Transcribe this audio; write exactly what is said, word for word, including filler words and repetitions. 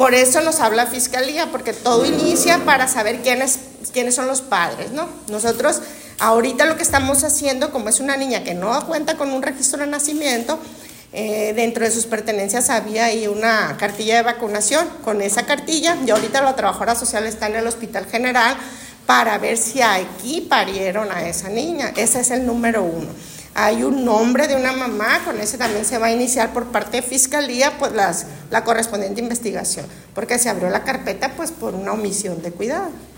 Por eso nos habla Fiscalía, porque todo inicia para saber quiénes, quiénes son los padres, ¿no? Nosotros ahorita lo que estamos haciendo, como es una niña que no cuenta con un registro de nacimiento, eh, dentro de sus pertenencias había ahí una cartilla de vacunación. Con esa cartilla, y ahorita la trabajadora social está en el Hospital General para ver si aquí parieron a esa niña. Ese es el número uno. Hay un nombre de una mamá, con ese también se va a iniciar por parte de Fiscalía pues las, la correspondiente investigación, porque se abrió la carpeta pues por una omisión de cuidado.